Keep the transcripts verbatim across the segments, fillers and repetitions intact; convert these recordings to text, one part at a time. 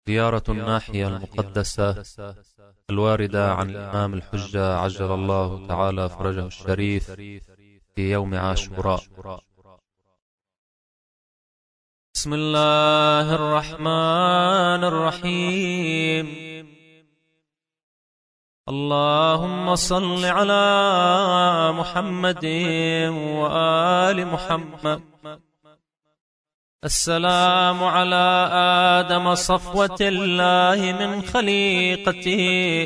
زيارة الناحية المقدسة الواردة عن الإمام الحجة عجل الله تعالى فرجه الشريف في يوم عاشوراء. بسم الله الرحمن الرحيم. اللهم صل على محمد وآل محمد. السلام على آدم صفوة الله من خليقته.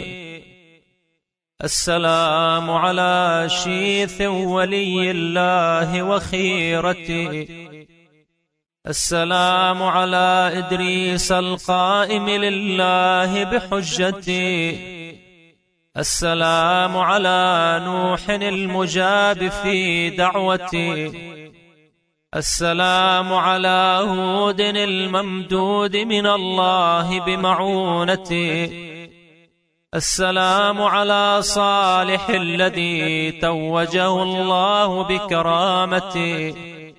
السلام على شيث ولي الله وخيرته. السلام على إدريس القائم لله بحجته. السلام على نوح المجاب في دعوته. السلام على هود الممدود من الله بمعونته. السلام على صالح الذي توجه الله بكرامته.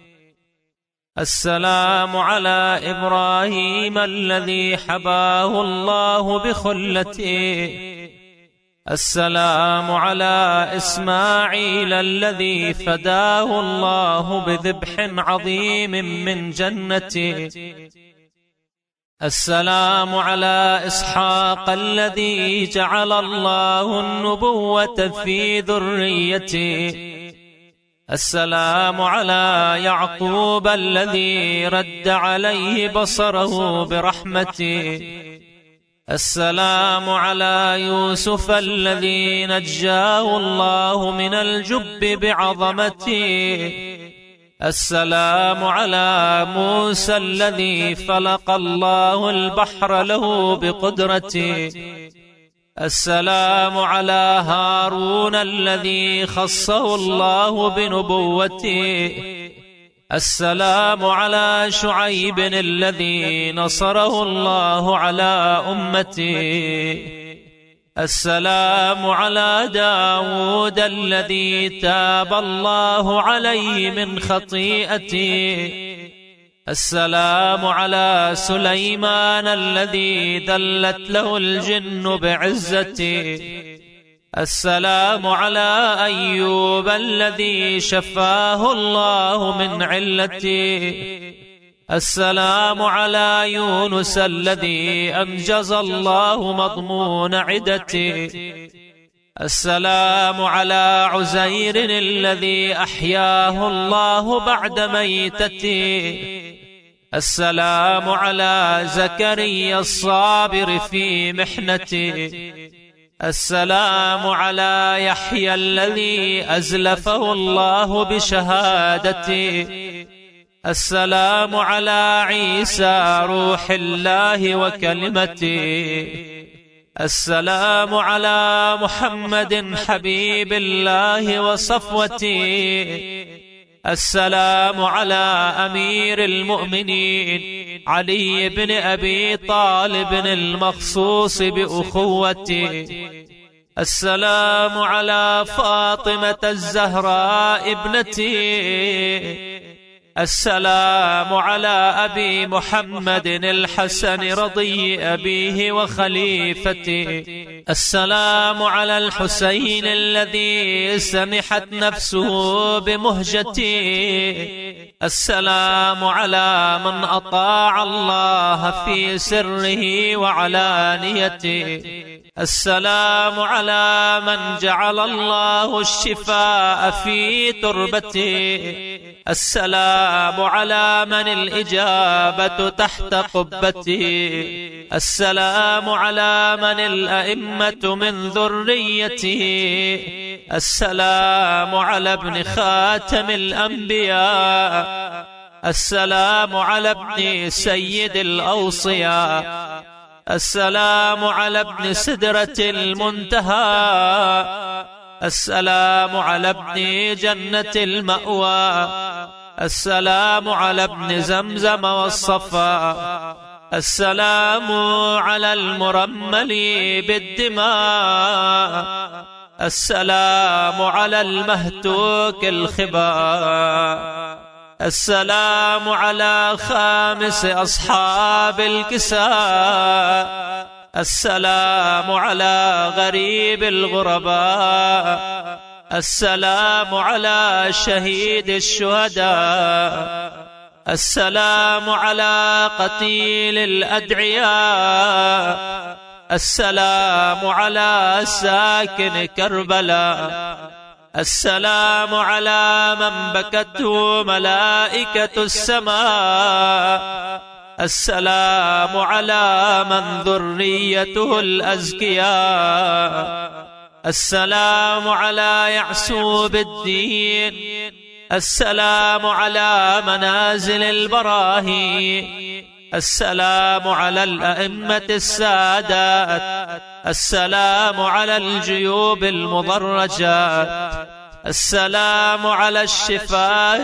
السلام على إبراهيم الذي حباه الله بخلته. السلام على إسماعيل الذي فداه الله بذبح عظيم من جنته. السلام على إسحاق الذي جعل الله النبوة في ذريته. السلام على يعقوب الذي رد عليه بصره برحمته. السلام على يوسف الذي نجاه الله من الجب بعظمته. السلام على موسى الذي فلق الله البحر له بقدرته. السلام على هارون الذي خصه الله بنبوته. السلام على شعيب الذي نصره الله على أمته. السلام على داود الذي تاب الله عليه من خطيئته. السلام على سليمان الذي دلت له الجن بعزته. السلام على أيوب الذي شفاه الله من علته. السلام على يونس الذي أنجز الله مضمون عدته. السلام على عزير الذي أحياه الله بعد ميتته. السلام على زكريا الصابر في محنته. السلام على يحيى الذي أزلفه الله بشهادته. السلام على عيسى روح الله وكلمته. السلام على محمد حبيب الله وصفوته. السلام على أمير المؤمنين علي بن أبي طالب المخصوص بأخوته. السلام على فاطمة الزهراء ابنتي. السلام على أبي محمد الحسن رضي أبيه وخليفته. السلام على الحسين الذي سمحت نفسه بمهجته. السلام على من أطاع الله في سره وعلانيته. السلام على من جعل الله الشفاء في تربته. السلام على من الإجابة تحت قبته. السلام على من الأئمة من ذريته. السلام على ابن خاتم الأنبياء. السلام على ابن سيد الأوصياء. السلام على ابن سدرة المنتهى. السلام على ابن جنة المأوى. السلام على ابن زمزم والصفا. السلام على المرمل بالدماء. السلام على المهتوك الخباء. السلام على خامس أصحاب الكساء، السلام على غريب الغرباء، السلام على شهيد الشهداء، السلام على قتيل الأدعياء، السلام على ساكن كربلاء، السلام على من بكته ملائكة السماء، السلام على من ذريته الأزكياء، السلام على يعسوب الدين، السلام على منازل البراهين، السلام على الأئمة السادات، السلام على الجيوب المضرجات، السلام على الشفاه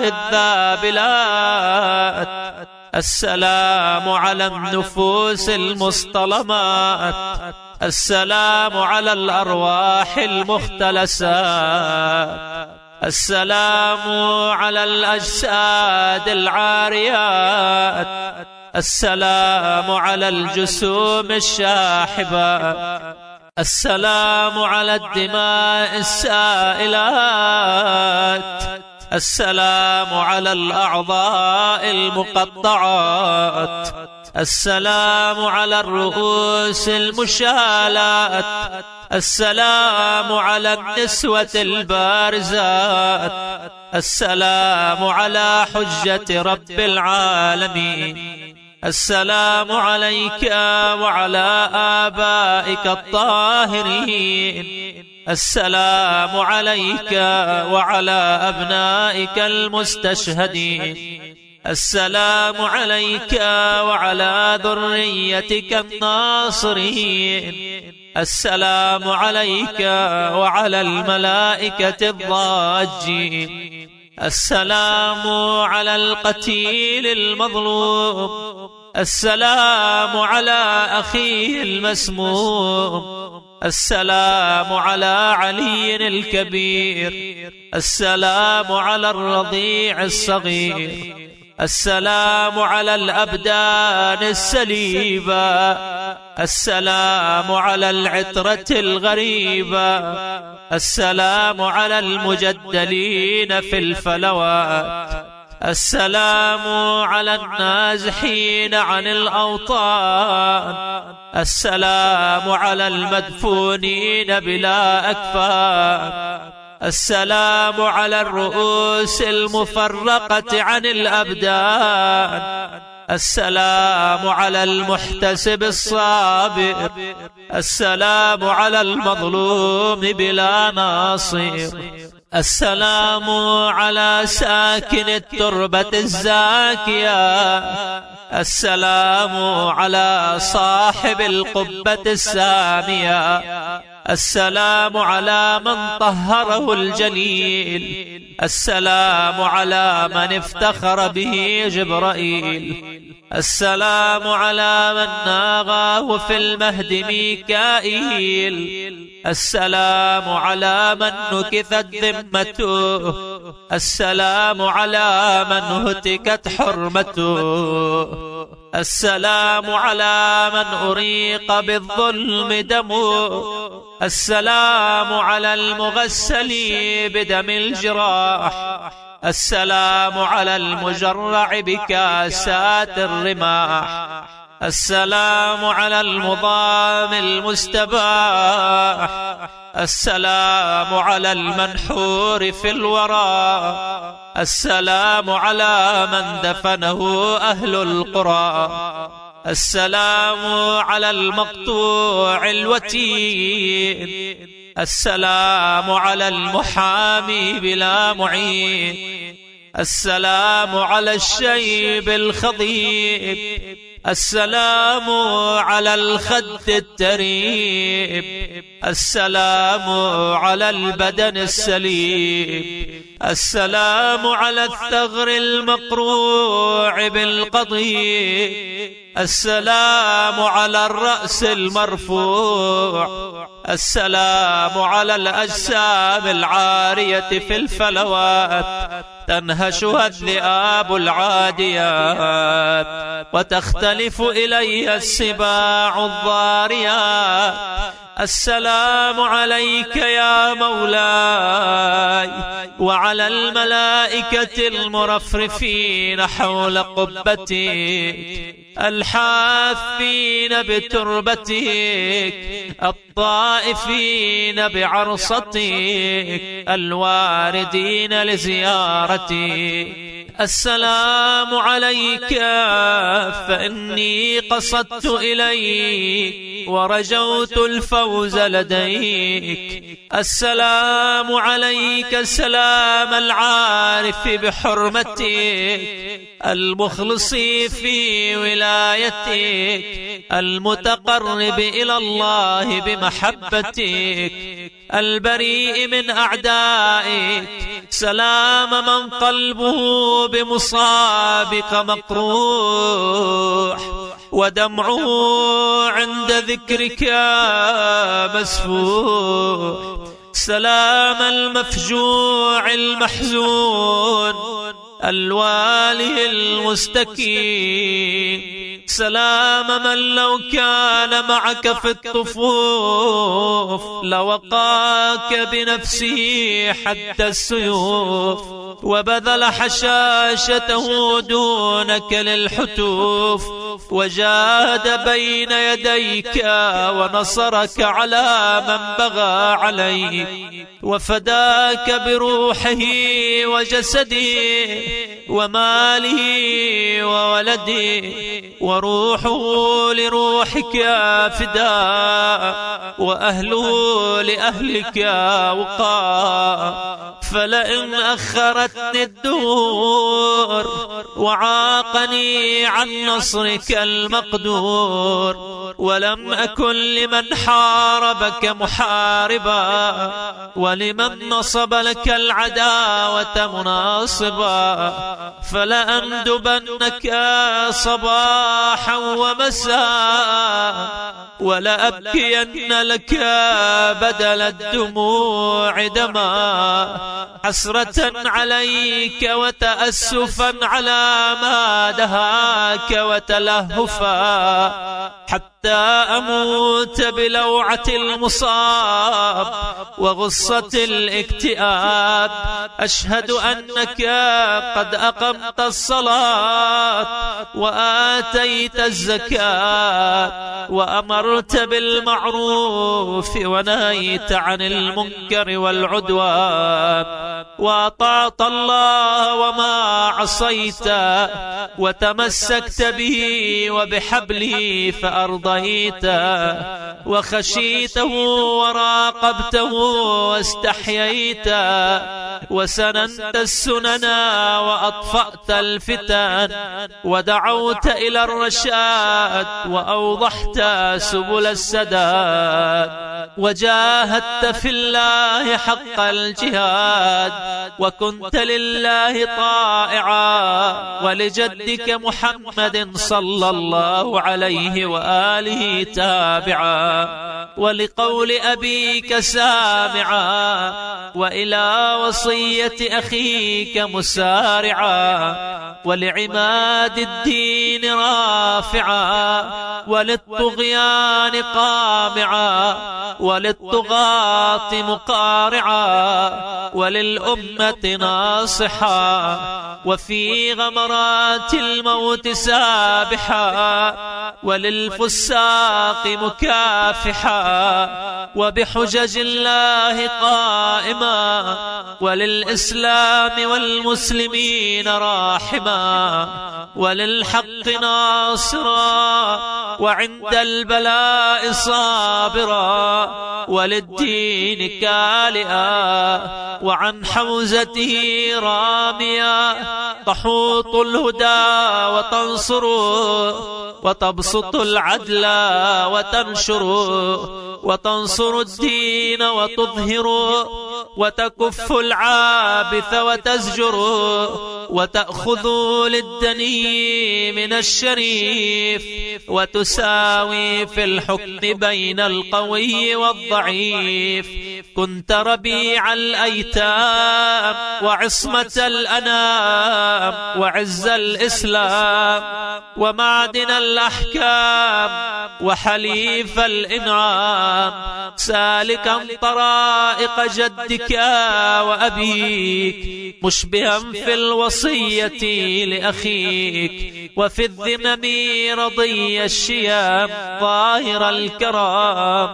الذابلات، السلام على النفوس المصطلمات، السلام على الأرواح المختلسات، السلام على الأجساد العاريات، السلام على الجسوم الشاحبة، السلام على الدماء السائلات، السلام على الأعضاء المقطعات، السلام على الرؤوس المشالات، السلام على النسوة البارزات، السلام على حجة رب العالمين، السلام عليك وعلى آبائك الطاهرين، السلام عليك وعلى أبنائك المستشهدين، السلام عليك وعلى ذريتك الناصرين، السلام عليك وعلى الملائكة الضاجين، السلام على القتيل المظلوم، السلام على أخيه المسموم، السلام على علي الكبير، السلام على الرضيع الصغير، السلام على الأبدان السليبة، السلام على العترة الغريبة، السلام على المجدلين في الفلوات، السلام على النازحين عن الأوطان، السلام على المدفونين بلا أكفان، السلام على الرؤوس المفرقة عن الأبدان، السلام على المحتسب الصابر، السلام على المظلوم بلا ناصر، السلام على ساكن التربة الزاكية، السلام على صاحب القبة السامية، السلام على من طهره الجليل، السلام على من افتخر به جبرائيل، السلام على من ناغاه في المهد ميكائيل، السلام على من نكثت ذمته، السلام على من هتكت حرمته، السلام على من أريق بالظلم دمه، السلام على المغسل بدم الجراح، السلام على المجرع بكاسات الرماح، السلام على المضام المستباح، السلام على المنحور في الورى، السلام على من دفنه أهل القرى، السلام على المقطوع الوتين، السلام على المحامي بلا معين، السلام على الشيب الخضيب، السلام على الخد التريب، السلام على البدن السليم، السلام على الثغر المقروع بالقضيب، السلام على الرأس المرفوع، السلام على الأجسام العارية في الفلوات، تنهشها الذئاب العاديات وتختلف إليها السباع الضاريات. السلام عليك يا مولاي وعلى الملائكة المرفرفين حول قبتك الحافين بتربتك الطائفين بعرصتك الواردين لزيارتك. السلام عليك فإني قصدت إليك ورجوت الفوز لديك. السلام عليك سلام العارف بحرمتك المخلص في ولايتك المتقرب إلى الله بمحبتك البريء من أعدائك. سلام من قلبه بمصابك مقروح ودمعه عند ذكرك مسفوح. سلام المفجوع المحزون الواله المستكين. سلام من لو كان معك في الطفوف لوقاك بنفسه حتى السيوف وبذل حشاشته دونك للحتوف وجاد بين يديك ونصرك على من بغى عليك وفداك بروحه وجسده وماله وولده وروحه لروحك فداء وأهله لأهلك وقاء. فلئن أخرتني الدهور وعاقني عن نصرك المقدور ولم أكن لمن حاربك محاربا ولمن نصب لك العداوة مناصبا فلأندبنك صباحا ومساء ولأبكين لك بدل الدموع دما حسرة عليك وتأسفا على ما دهاك وتلهفا حتى أموت بلوعة المصاب وغصة الاكتئاب. أشهد أنك قد أقمت الصلاة وآتيت الزكاة وأمرت بالمعروف ونهيت عن المنكر والعدوان وأطعت الله وما عصيت وتمسكت به وبحبله فأرضيت وخشيته وراقبته واستحييت وسننت السنن وأطفأت الفتن ودعوت إلى الرشاد وأوضحت سبل السداد وجاهدت في الله حق الجهاد وكنت لله طائعا ولجدك محمد صلى الله عليه وآله تابعا ولقول أبيك سامعا وإلى وصية أخيك مسارعا ولعماد الدين رافعا وللطغيان قامعا وللطغاة مقارعا وللأمة ناصحا وفي غمرات الموت سابحا وللفساق مكافحا وبحجج الله قائما وللإسلام والمسلمين راحما وللحق ناصرا وعند البلاء صابرا وللدين كالئا وعن حوزته راميا تحوط الهدى وتنصر وتبسط العدل وتنشر وتنصر الدين وتظهر وتكف العابث وتزجر وتأخذوا للدني من الشريف وتساوي في الحكم بين القوي والضعيف. كنت ربيع الأيتام وعصمة الأنام وعز الإسلام ومعدن الأحكام وحليف الإنعام، سالكا طرائق جدك وأبيك، مشبها في الوصية لأخيك، وفي الذمم رضي الشيام ظاهر الكرام،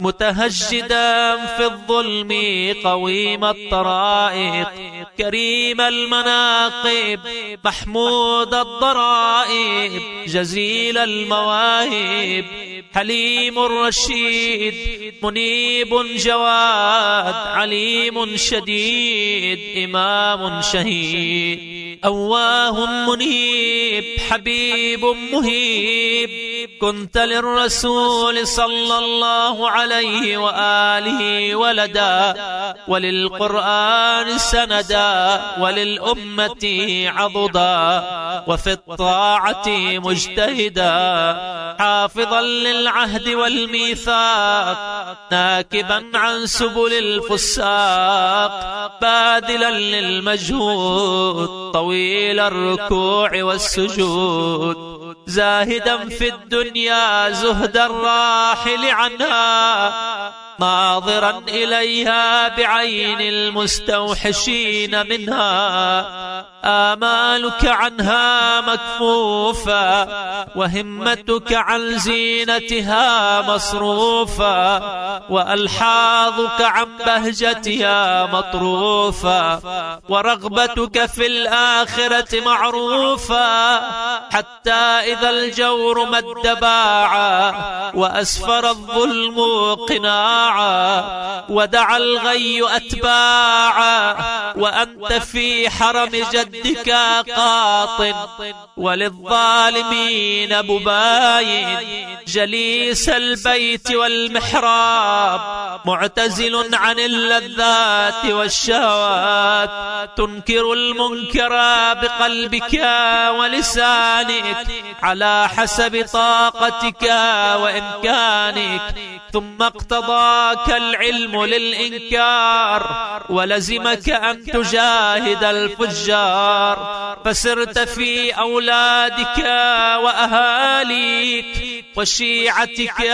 متهجدا في الظلم قويم الطرائق، كريم المناقب محمود الضرائب، جزيل المواهب حليم رشيد، منيب جواد عليم شديد، إمام شهيد، أواه منيب حبيب مهيب. كنت للرسول صلى الله عليه وآله ولدا، وللقرآن سندا، وللأمة عضدا، وفي الطاعة مجتهدا، حافظا للعهد والميثاق، ناكبا عن سبل الفساق، باذلا للمجهود، طويل الركوع والسجود، زاهدا في الدنيا زهد الراحل عنها، ناظرا إليها بعين المستوحشين منها، آمالك عنها مكفوفة، وهمتك عن زينتها مصروفة، وألحاظك عن بهجتها مطروفة، ورغبتك في الآخرة معروفة، حتى إذا الجور مد باعا، وأسفر الظلم قناعا، ودعا الغي أتباعا، وأنت في حرم جدك قاط، وللظالمين مباين، جليس البيت والمحراب، معتزل عن اللذات والشهوات، تنكر المنكر بقلبك ولسانك على حسب طاقتك وإمكانك، ثم اقتضاك العلم للإنكار، ولزمك أن تجاهد الفجار، فسرت في أولادك وأهاليك وشيعتك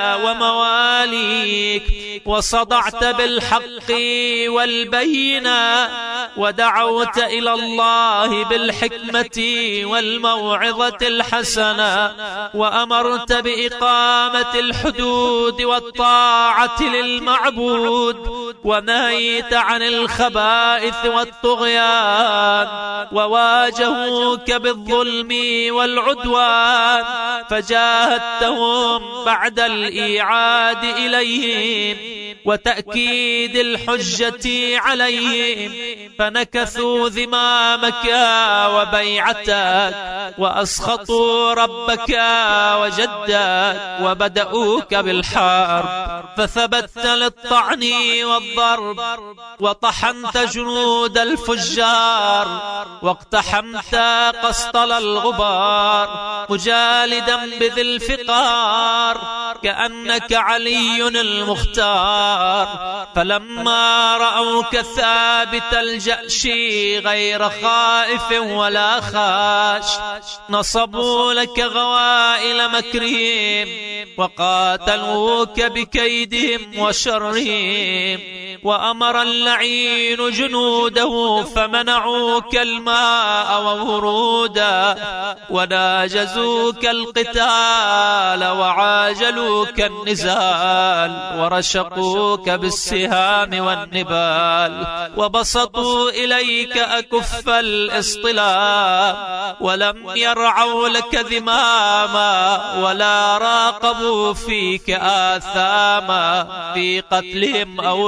ومواليك، وصدعت بالحق والبينة، ودعوت إلى الله بالحكمة والموعظة الحسنة، وأمرت بإقامة الحدود والطاعة للمعبود، ونهيت عن الخبائث والطغيان، وواجهوك بالظلم والعدوان، فجاهدتهم بعد الإيعاد إليهم وتأكيد الحجة عليهم، فنكثوا ذمامك وبيعتك، وأسخطوا ربك وجدك، وبدأوك بالحرب، فثبت للطعن والضرب، وطحنت جنود الفجار، واقتحمت قسطل الغبار، مجالدا بذي الفقار، كأنك علي المختار، فلما رأوك ثابت الجأش غير خائف ولا خاش، نصبوا لك غوائل مكرهم، وقاتلوك بكيدهم وشرهم، وأمر اللعين جنوده فمنعوك الماء وورودا، وناجزوك القتال وعاجلوك النزال، ورشقوك بالسهام والنبال، وبسطوا إليك أكف الاصطلام، ولم يرعوا لك ذماما، ولا راقبوا فيك آثاما، في قتلهم أولياء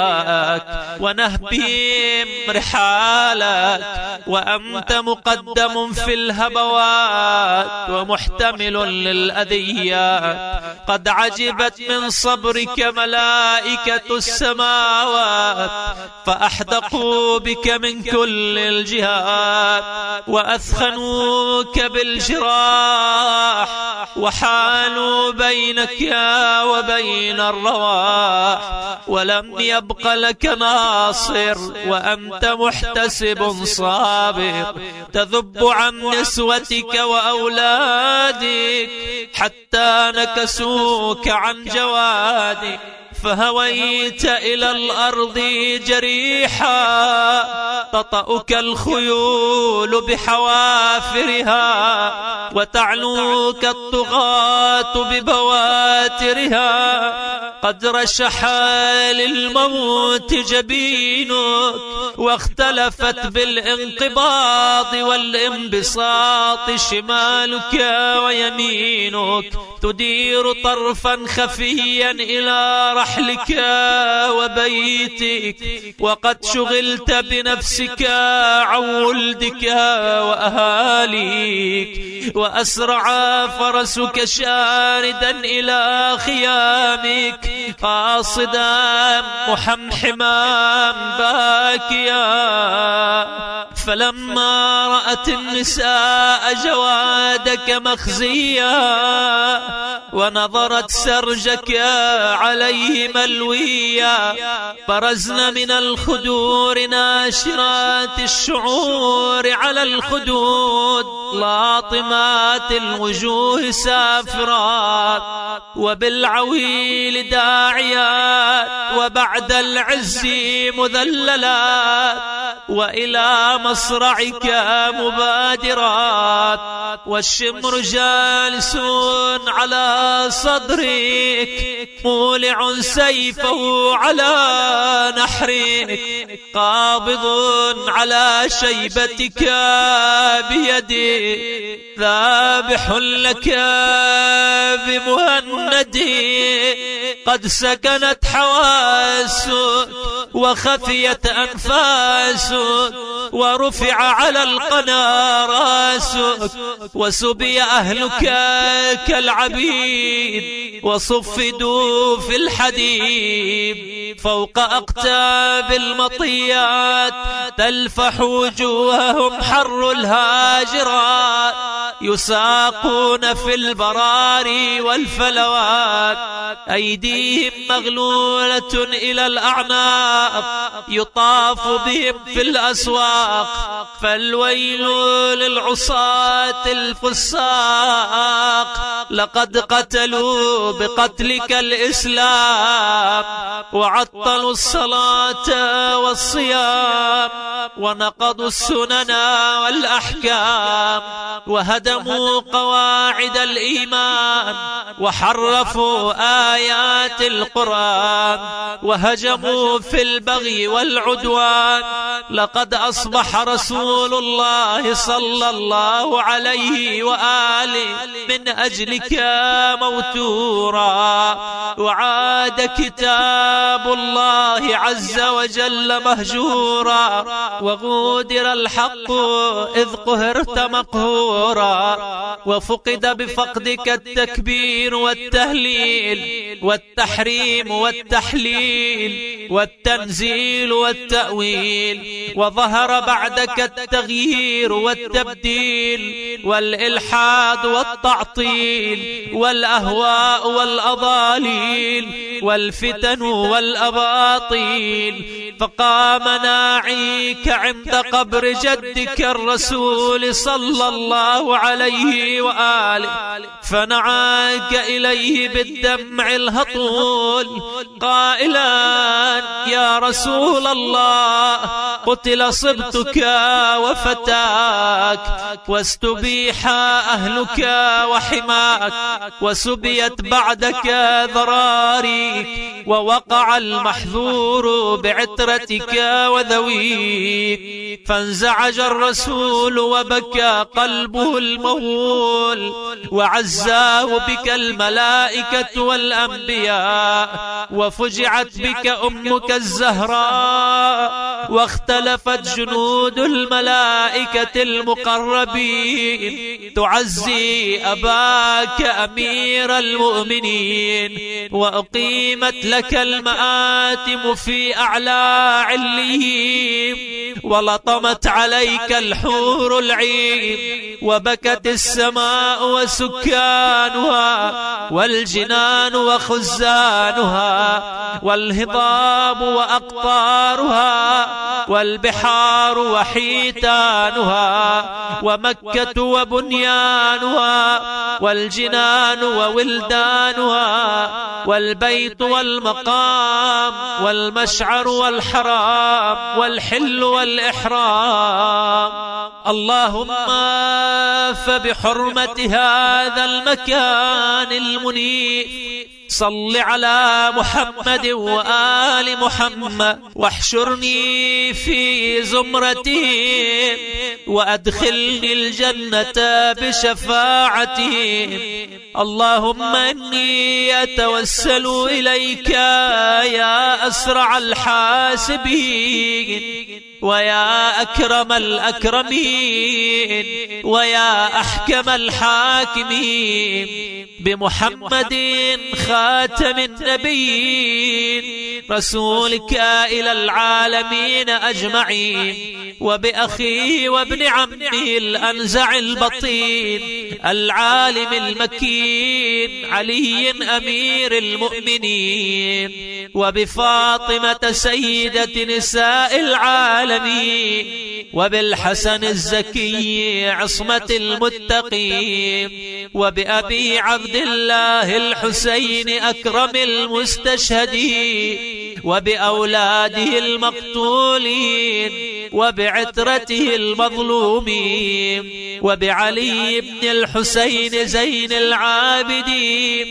أولياءك ونهبهم رحالك، وأنت مقدم في الهبوات ومحتمل للأذيات. قد عجبت من صبرك ملائكة السماوات فأحدقوا بك من كل الجهات، وأثخنوك بالجراح، وحالوا بينك وبين الرواح، ولم يبق لك ناصر وأنت محتسب صابر. تذب عن نسوتك وأولادك حتى نكسوك عن جوادك، فهويت إلى الأرض جريحا تطأك الخيول بحوافرها، وتعلوك الطغاة ببواترها. قد رشح للموت جبينك، واختلفت بالانقباض والانبساط شمالك ويمينك، تدير طرفا خفيا إلى رحلك وبيتك، وقد شغلت بنفسك عن ولدك وأهاليك. وأسرع فرسك شاردا إلى خيامك، قاصدا محمحما باكيا. فلما رأت النساء جوادك مخزيا، ونظرت سرجك عليه ملويا، برزن من الخدور ناشرات الشعور على الخدود، لاطمات الوجوه سافرات، وبالعويل داعيات، وبعد العز مذللات، وإلى مصرعك مبادرات. والشمر جالس على صدرك، مولع سيفه على نحرك، قابض على شيبتك بيده، ذابح لك بمهند. قد سكنت حواسك وخفيت أنفاسك، ورفع على القنا راسك، وسبي أهلك كالعبيد، وصفدوا في الحديد. فوق أقتاب المطيات تلفح وجوههم حر الهاجرات، يساقون في البراري والفلوات، أيديهم مغلولة إلى الأعناق، يطاف بهم في الأسواق. فالويل للعصاة الفساق، لقد قتلوا بقتلك الإسلام، وعطلوا الصلاة والصيام، ونقضوا السنن والأحكام، وهدموا قواعد الإيمان، وحرفوا آيات القرآن، وهجموا في البغي والعدوان. لقد أصبح رسول الله صلى الله عليه وآله من أجلك موتورا، وعاد كتاب الله عز وجل مهجورا، وغودر الحق إذ قهرت مقهورا، وفقد بفقدك التكبير والتهليل والتحريم والتحليل والتنزيل والتأويل، وظهر بعدك التغيير والتبديل والإلحاد والتعطيل والأهواء والأضاليل والفتن والأباطيل. فقام ناعيك عند قبر جدك الرسول صلى الله عليه وآله، فنعاك إليه بالدمع الهطول قائلا: يا رسول الله، قتل صبتك وفتاك، واستبيح أهلك وحماك، وسبيت بعدك ذراريك، ووقع المحذور بعترك بعترتك وذويك. فانزعج الرسول وبكى قلبه المهول، وعزاه بك الملائكة والأنبياء، وفجعت بك أمك الزهراء، واختلفت جنود الملائكة المقربين تعزي أباك أمير المؤمنين، وأقيمت لك المآتم في أعلى عليهم، ولطمت عليك الحور العين، وبكت السماء وسكانها، والجنان وخزانها، والهضاب وأقطارها، والبحار وحيتانها، ومكة وبنيانها، والجنان وولدانها، والبيت والمقام، والمشعر والحرام، والحل والإحرام. اللهم فبحرمة هذا المكان المنيف صل على محمد وآل محمد، واحشرني في زمرتهم، وأدخلني الجنة بشفاعتهم. اللهم إني أتوسل إليك يا أسرع الحاسبين، ويا أكرم الأكرمين، ويا أحكم الحاكمين، بمحمد خاتم النبيين رسولك إلى العالمين أجمعين، وبأخيه وابن عمه الأنزع البطين العالم المكين علي أمير المؤمنين، وبفاطمة سيدة نساء العالمين، وبالحسن الزكي عصمة المتقين، وبأبي عبد الله الحسين أكرم المستشهدين، وبأولاده المقتولين، وبعترته المظلومين، وبعلي بن الحسين زين العابدين،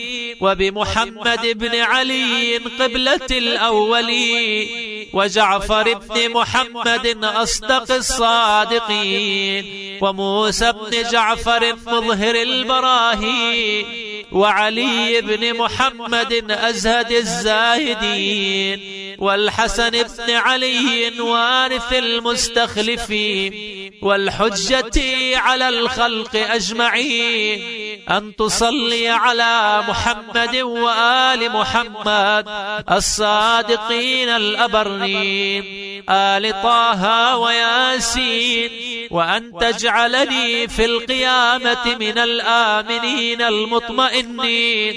وبمحمد بن علي قبلة الأولين، وجعفر بن محمد أصدق الصادقين، وموسى بن جعفر مظهر البراهين، وعلي بن محمد أزهد الزاهدين، والحسن بن علي وارث المستخلفين، والحجة على الخلق أجمعين، أن تصلي على محمد وآل محمد الصادقين الأبرين، آل طه وياسين، وأن تجعلني في القيامة من الآمنين المطمئنين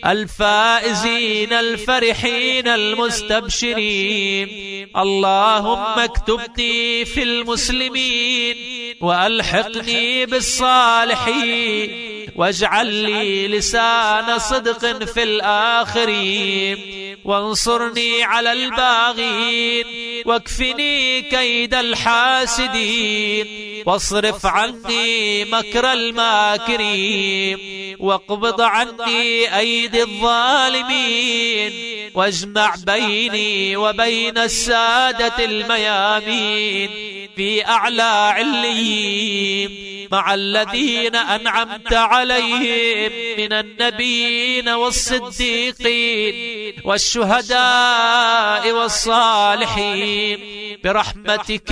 الفائزين الفرحين المستبشرين. اللهم اكتبني في المسلمين، وألحقني بالصالحين، واجعل لي لسان صدق في الآخرين، وانصرني على الباغين، واكفني كيد الحاسدين، واصرف عني مكر الماكرين، واقبض عني أيدي الظالمين، واجمع بيني وبين السادة الميامين في أعلى عليين مع الذين أنعمت عليهم من النبيين والصديقين والشهداء والصالحين برحمتك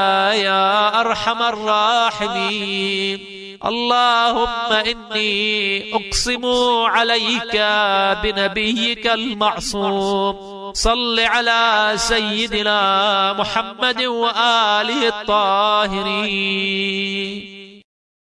يا أرحم الراحمين. اللهم إني أقسم عليك بنبيك المعصوم، صل على سيدنا محمد وآله الطاهرين.